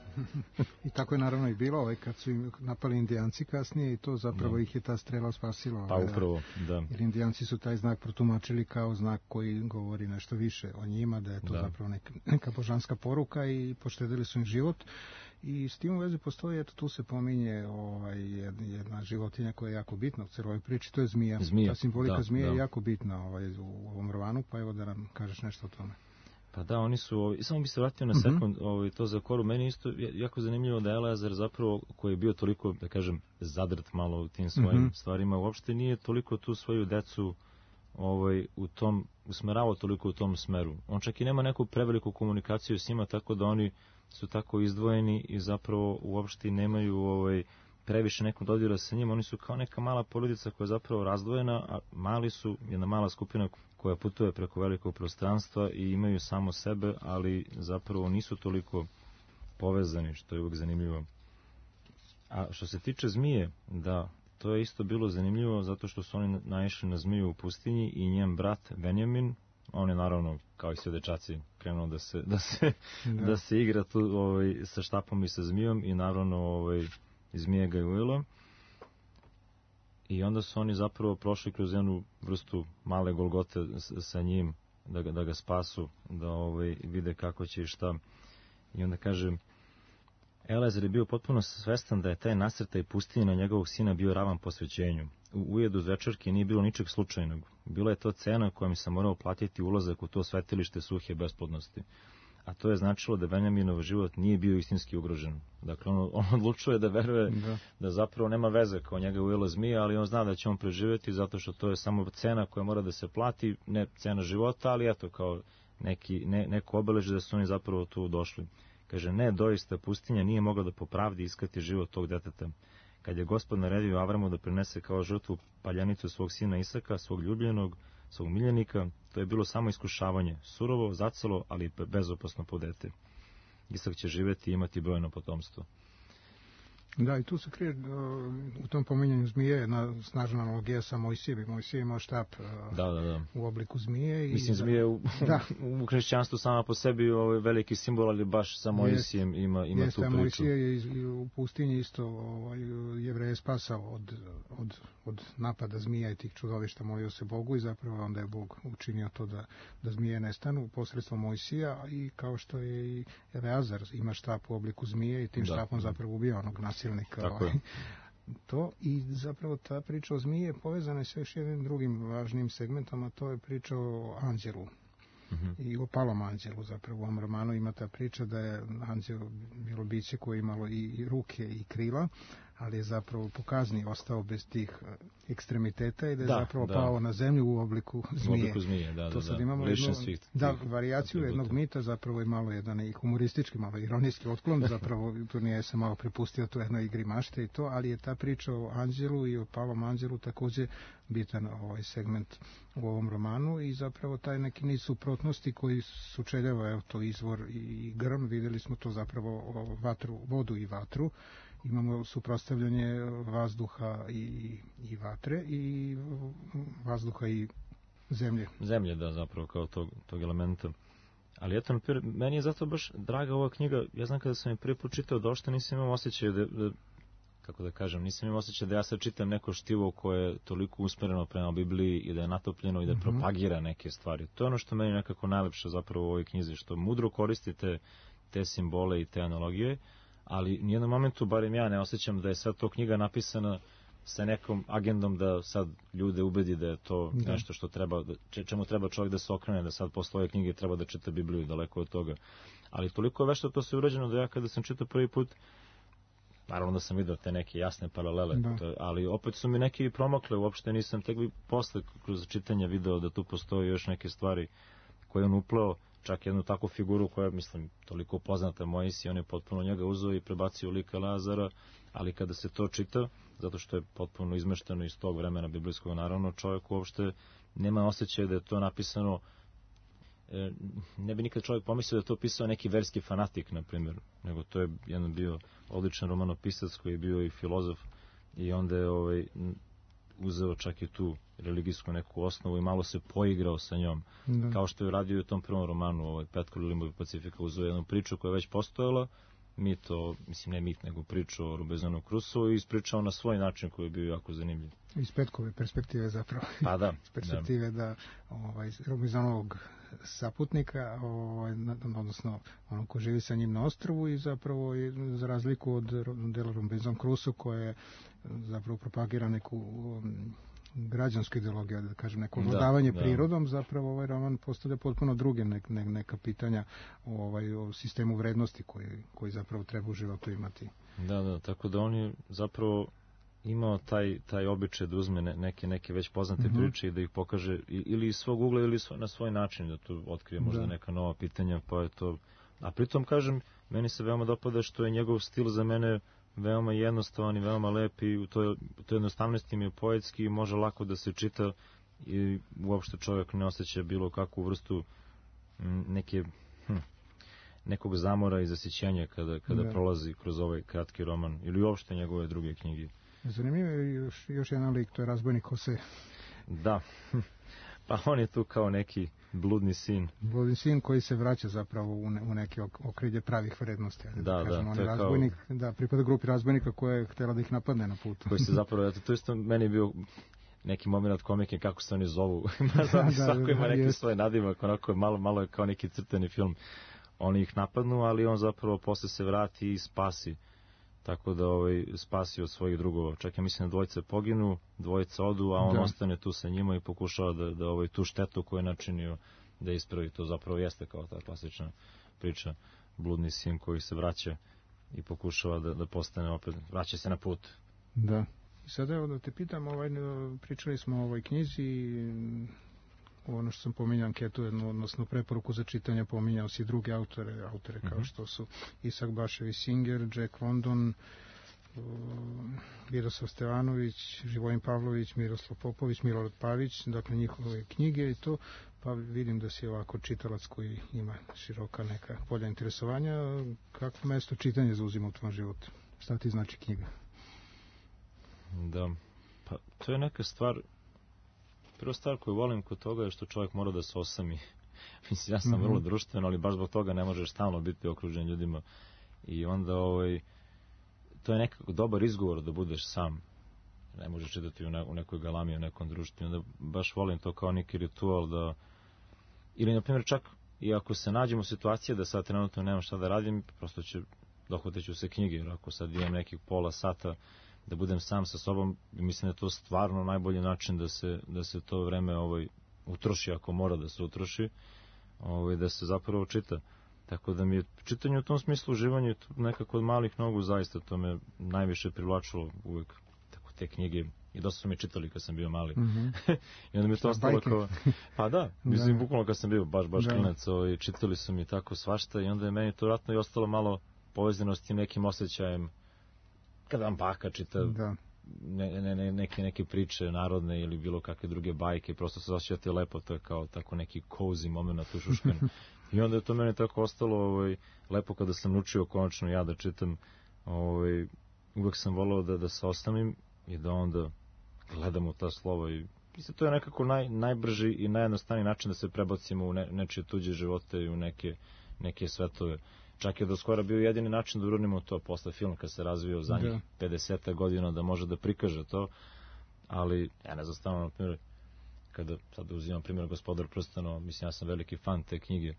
S1: I tako je naravno i bilo, kad su im napali Indijanci kasnije i to zapravo ih je ta strela spasila.
S6: Pa upravo, da.
S1: Jer Indijanci su taj znak protumačili kao znak koji govori nešto više o njima, da je to zapravo neka božanska poruka i poštedili su im život. I s tim u vezi postoji, eto tu se pominje jedna životinja koja je jako bitna u celoj priči, to je zmija. Ta simbolika zmije je jako bitna u ovom romanu, pa evo da nam kažeš nešto o tome.
S6: Pa da, oni su, samo bi se vratio na sekund, to za Koru, meni isto jako zanimljivo da Eleazar zapravo, koji je bio toliko, da kažem, zadrt malo u tim svojim stvarima, uopšte nije toliko tu svoju decu usmeravao toliko u tom smeru. On čak i nema neku preveliku komunikaciju s njima, tako da oni su tako izdvojeni i zapravo uopšte nemaju previše nekog dodira sa njim. Oni su kao neka mala porodica koja je zapravo razdvojena, a mali su jedna mala skupina koja putuje preko velikog prostranstva i imaju samo sebe, ali zapravo nisu toliko povezani, što je uvijek zanimljivo. A što se tiče zmije, da, to je isto bilo zanimljivo zato što su oni naišli na zmiju u pustinji i njen brat Benjamin, on je naravno, kao i sve dečaci, krenuo da se igra tu sa štapom i sa zmijom i naravno zmije ga je ujelo. I onda su oni zapravo prošli kroz jednu vrstu male golgote sa njim, da ga spasu, da vide kako će i šta. I onda kaže, Eleazar je bio potpuno svestan da je taj nasrtaj pustinje na njegovog sina bio ravan posvećenju. U ujedu večerke nije bilo ničeg slučajnog. Bila je to cena kojom sam morao platiti ulazak u to svetilište suhe besplodnosti. A to je značilo da Benjaminov život nije bio istinski ugrožen. Dakle, on odlučuje da veruje da zapravo nema veze kao njega ujela zmija, ali on zna da će on preživjeti zato što to je samo cena koja mora da se plati, ne cena života, ali eto kao neko obeležje da su oni zapravo tu došli. Kaže, ne, doista pustinja nije mogla da po pravdi iskrati život tog deteta. Kad je Gospod naredio Avramu da prinese kao žrtvu paljenicu svog sina Isaka, svog ljubljenog, svog miljenika, to je bilo samo iskušavanje, surovo, zacelo, ali bezopasno po dete. Isak će živjeti i imati brojno potomstvo.
S1: Da, i tu se krije u tom pominjanju zmije jedna snažna analogija sa Mojsijem. Mojsije imao štap u obliku zmije.
S6: Mislim, zmije u hrišćanstvu sama po sebi veliki simbol, ali baš sa Mojsijem ima tu priču.
S1: Mojsije je u pustinji isto Jevreje spasao od napada zmija i tih čudovišta, molio se Bogu i zapravo onda je Bog učinio to da zmije nestanu posredstvom Mojsija, i kao što je i Eleazar ima štap u obliku zmije i tim štapom zapravo ubio onog nasilnika. To i zapravo ta priča o zmiji je povezana sa još jednim drugim važnim segmentom, a to je priča o anđelu. I o palom anđelu. Zapravo u ovom romanu ima ta priča da je anđel bilo biće koje je imalo i ruke i krila, ali je zapravo po kazni ostao bez tih ekstremiteta i da je zapravo pao na zemlju u obliku zmije. To sad imamo varijaciju jednog mita, zapravo je malo jedan i humoristički, malo ironijski otklon, zapravo tu nije se malo prepustio to jednoj igri mašte i to, ali je ta priča o anđelu i o palom anđelu takođe bitan segment u ovom romanu i zapravo taj neki niz suprotnosti koji sučeljava, evo to izvor i grm, videli smo to zapravo vodu i vatru. Imamo suprotstavljanje vazduha i vatre i vazduha i zemlje.
S6: Zemlje, da, zapravo kao tog elementa. Ali eto, naprijed, meni je zato baš draga ova knjiga. Ja znam kada sam je prvi put čitao, došta nisam imao osjećaj kako da kažem, nisam imao osjećaj da ja sad čitam neko štivo koje je toliko usmereno prema Bibliji i da je natopljeno i da propagira neke stvari. To je ono što meni nekako najlepše zapravo u ovoj knjizi, što mudro koristite te simbole i te analogije, ali nijednom momentu, barem ja, ne osjećam da je sad to knjiga napisana sa nekom agendom da sad ljude ubedi da je to nešto što treba, čemu treba čovjek da se okrene, da sad posle ove knjige treba da čita Bibliju, daleko od toga. Ali toliko je vešto to se urađeno da ja kada sam čitao prvi put, naravno da sam vidio te neke jasne paralele, ali opet su mi neki promakle, uopšte nisam tek posle kroz čitanje video da tu postoje još neke stvari koje on upleo, čak jednu takvu figuru koja, mislim, toliko poznata Mojsije, on je potpuno njega uzeo i prebacio u lika Lazara, ali kada se to čita, zato što je potpuno izmešteno iz tog vremena biblijskog, naravno, čovjek uopšte nema osjećaja da je to napisano, ne bi nikad čovjek pomislio da je to pisao neki verski fanatik, na primjer, nego to je jedan bio odličan romanopisac koji je bio i filozof i onda je uzeo čak i tu religijsku neku osnovu i malo se poigrao sa njom, kao što je radio i u tom prvom romanu, Petko Limovi Pacifika, uzeo jednu priču koja je već postojala, ne mit, nego priču o Robinzonu Crusoe i ispričao na svoj način koji je bio jako zanimljiv.
S1: Iz Petkove perspektive zapravo.
S6: Pa da.
S1: Iz perspektive da Robinzonovog saputnika, odnosno ono ko živi sa njim na ostrvu i zapravo za razliku od dela Robinson Crusoe koja je zapravo propagira neku građansku ideologiju, da kažem, neko vladavanje prirodom, zapravo ovaj roman postavlja potpuno druge neka pitanja o sistemu vrednosti koji zapravo treba u životu imati.
S6: Da, tako da on je zapravo imao taj običaj da uzme neke već poznate priče i da ih pokaže ili iz svog ugla ili na svoj način, da tu otkrije možda neka nova pitanja, pa je to... A pritom, kažem, meni se veoma dopada što je njegov stil za mene veoma jednostavan i veoma lep i u toj jednostavnosti mi je poetski i može lako da se čita i uopšte čovjek ne osjeća bilo kakvu vrstu nekog zamora i zasićenja kada prolazi kroz ovaj kratki roman ili uopšte njegove druge knjige.
S1: Zanimljivo je još jedan lik, to je Razbojnik Hose.
S6: Da, pa on je tu kao neki bludni sin.
S1: Bludni sin koji se vraća zapravo u neke okrilje pravih vrednosti.
S6: Da,
S1: to je razbojnik, kao... pripada grupi razbojnika koja je htjela da ih napadne na putu.
S6: Koji se zapravo, to isto meni je bio neki moment od komike, kako se oni zovu. Svako ima neki svoj nadimak, onako malo je kao neki crtani film. Oni ih napadnu, ali on zapravo posle se vrati i spasi. Tako da spasi od svojih drugova. Čak ja mislim da dvojica poginu, dvojica odu, a on ostane tu sa njima i pokušava da tu štetu koju je načinio da ispravi. To zapravo jeste kao ta klasična priča. Bludni sin koji se vraća i pokušava da postane opet, vraća se na put.
S1: Da. I sada evo da te pitam, pričali smo o ovoj knjizi, ono što sam pominjao anketu, odnosno preporuku za čitanje, pominjao si druge autore kao što su Isak Bašević Singer, Jack London, Miroslav Stevanović, Živojin Pavlović, Miroslav Popović, Milorad Pavić, dakle njihove knjige i to, pa vidim da si ovako čitalac koji ima široka neka polja interesovanja. Kakvo mesto čitanje zauzima u tvom životu? Šta ti znači knjiga?
S6: Da, pa to je neka stvar, prva stvar koju volim kod toga je što čovjek mora da se osami. Mislim, ja sam vrlo društven, ali baš zbog toga ne možeš stalno biti okružen ljudima. I onda, to je nekako dobar izgovor da budeš sam. Ne možeš čitati u nekoj galami, u nekom društvu. Onda baš volim to kao neki ritual da... Ili, na primjer, čak i ako se nađemo u situaciji da sad trenutno nemam šta da radim, prosto dohvatit ću se knjige. Jer ako sad imam nekih pola sata da budem sam sa sobom, mislim da je to stvarno najbolji način da se to vreme utroši, ako mora da se utroši, da se zapravo čita. Tako da mi je čitanje u tom smislu, uživanje nekako od malih nogu, zaista to me najviše privlačilo uvek, tako te knjige, i dosta su mi čitali kad sam bio mali. I onda mi je to ostalo kao, pa da, mislim, bukvalno kad sam bio baš klinac, čitali su mi tako svašta, i onda je meni to vratno i ostalo malo povezano s tim nekim osjećajem, kada vam baka čita neke priče narodne ili bilo kakve druge bajke, prosto se osjećate lepo, to je kao tako neki cozy moment u šuškan. I onda je to meni tako ostalo lepo kada sam naučio konačno ja da čitam. Uvek sam volao da se osamim i da onda gledam u ta slova, i mislim, to je nekako najbrži i najjednostavniji način da se prebacimo u nečije tuđe živote i u neke svetove. Čak je do skora bio jedini način da urodnimo to posle film kad se razvio zadnjih 50 godina da može da prikaže to, ali ja ne znam, stavno, na primjer, kada sad uzimam primjer Gospodar prstenova, mislim, ja sam veliki fan te knjige,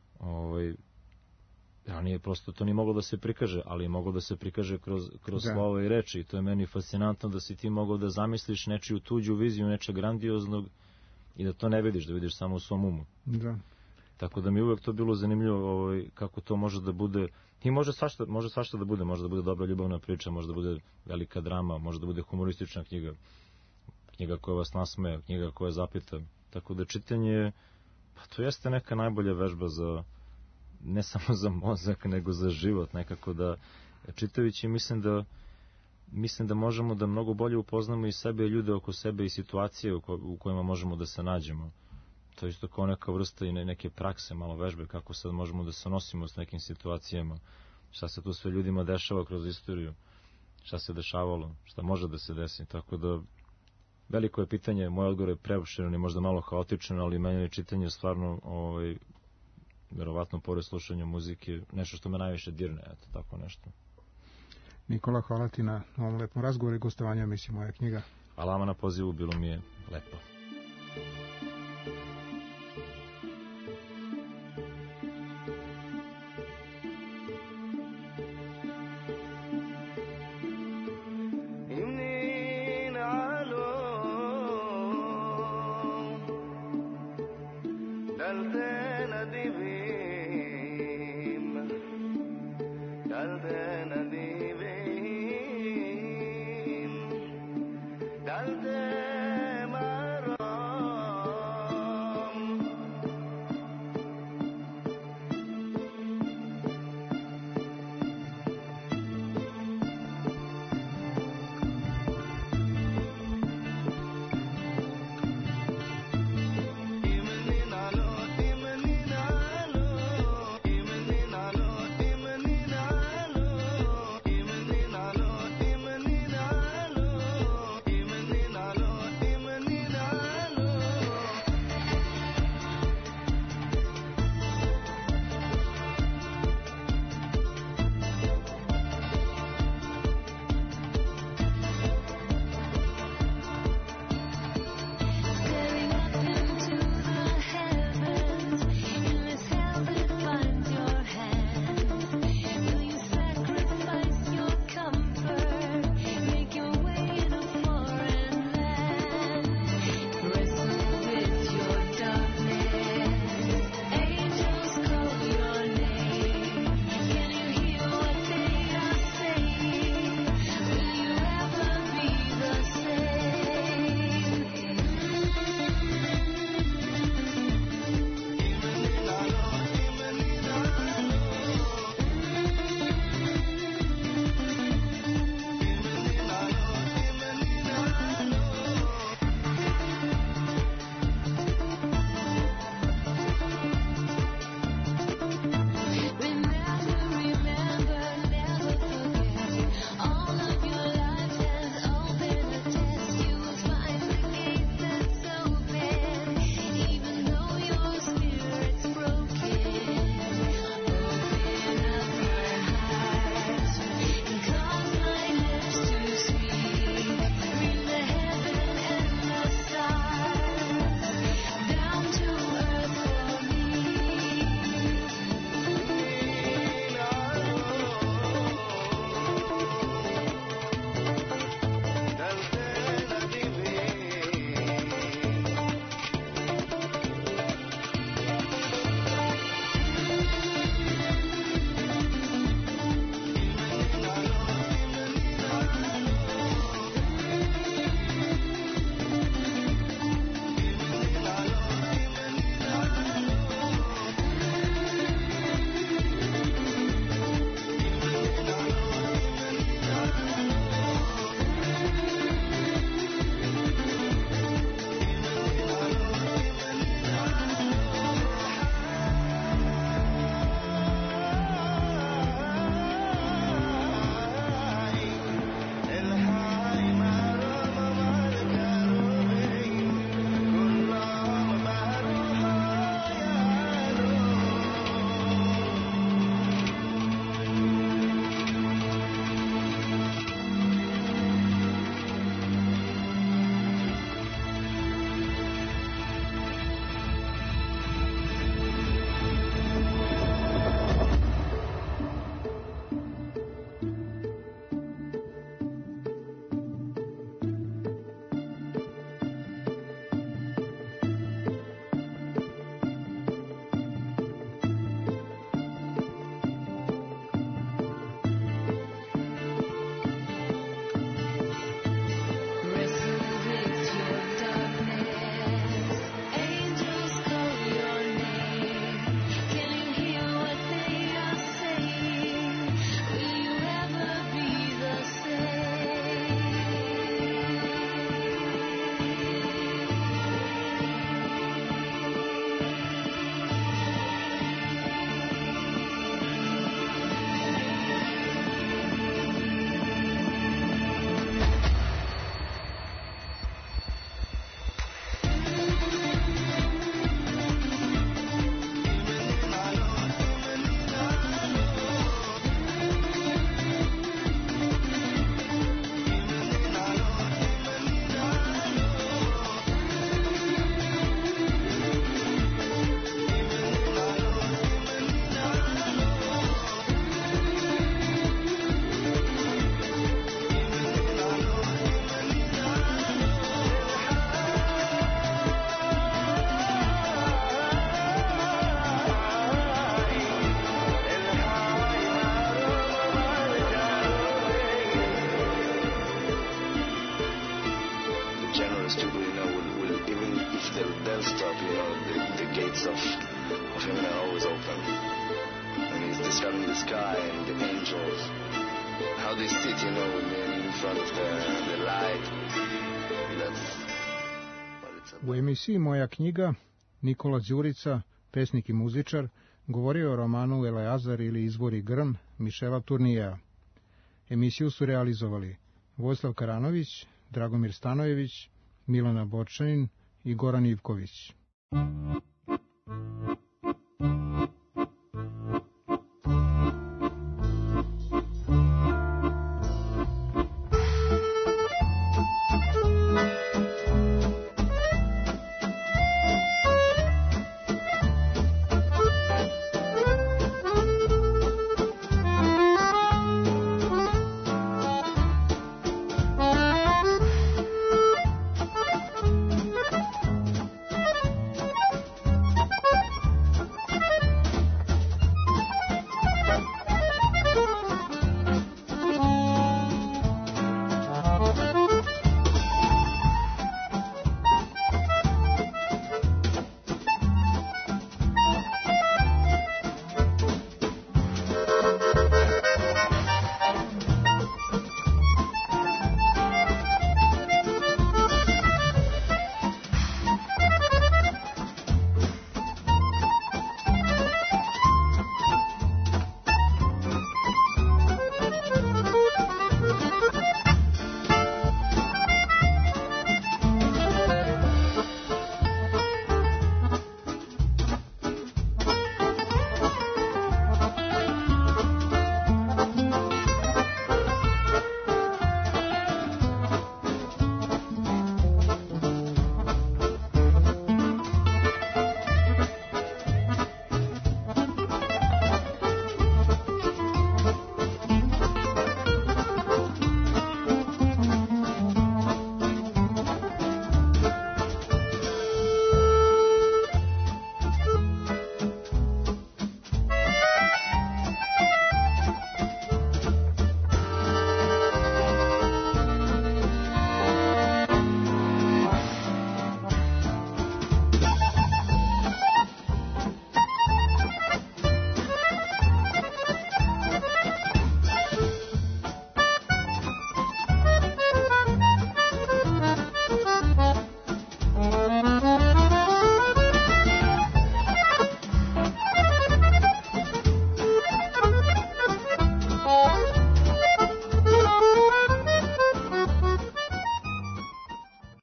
S6: nije prosto, to nije moglo da se prikaže, ali je moglo da se prikaže kroz slovo i reči, i to je meni fascinantno da si ti mogao da zamisliš nečiju tuđu viziju, nečeg grandioznog, i da to ne vidiš, da vidiš samo u svom umu.
S1: Da.
S6: Tako da mi uvek to bilo zanimljivo, kako to može da bude, i može svašta da bude, može da bude dobra ljubavna priča, može da bude velika drama, može da bude humoristična knjiga koja vas nasmeje, knjiga koja zapita. Tako da čitanje, pa to jeste neka najbolja vežba ne samo za mozak, nego za život, nekako da, čitajući, mislim da možemo da mnogo bolje upoznamo i sebe i ljude oko sebe i situacije u kojima možemo da se nađemo. To je isto kao neka vrsta i neke prakse, malo vežbe, kako sad možemo da se nosimo s nekim situacijama, šta se tu sve ljudima dešava kroz istoriju, šta se dešavalo, šta može da se desi. Tako da, veliko je pitanje, moj odgovor je preopširan i možda malo haotičan, ali meni je čitanje stvarno, verovatno pored slušanja muzike, nešto što me najviše dirne, eto, tako nešto.
S1: Nikola, hvala ti na ovom lepom razgovoru i gostovanju emisiji Moja knjiga.
S6: Hvala vama na pozivu, bilo mi je lepo.
S8: Dalte mara
S9: doors open, and he's describing the sky and the angels, how they sit, you know, in front of the light. That's what it's about.
S1: U emisiji Moja knjiga Nikola Đurica, pesnik i muzičar, govorio o romanu Eleazar ili Izvor i grm Mišela Turnijeja. Emisiju su realizovali Vojislav Karanović, Dragomir Stanojević, Milana Borčanin i Goran Ivković.